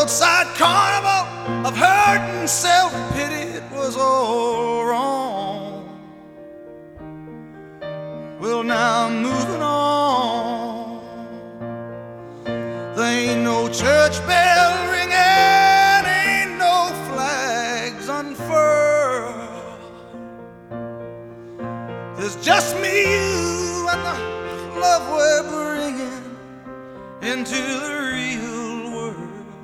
roadside carnival of hurt and self-pity, it was all wrong. Well, now I'm moving on. There ain't no church bell ringing, ain't no flags unfurled. There's just me, you, and the love we're bringing into the real